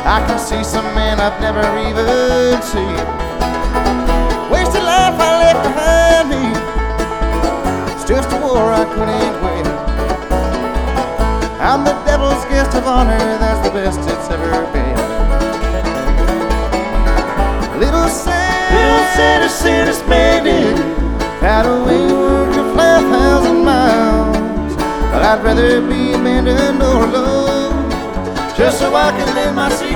I can see some men I've never even seen. Wasted life I left behind me. It's just a war I couldn't win. I'm the devil's guest of honor, that's the best it's ever been. Little Santa, Santa's bandit, had a wayward to fly 1,000 miles. But I'd rather be abandoned or alone, just so I can live my secret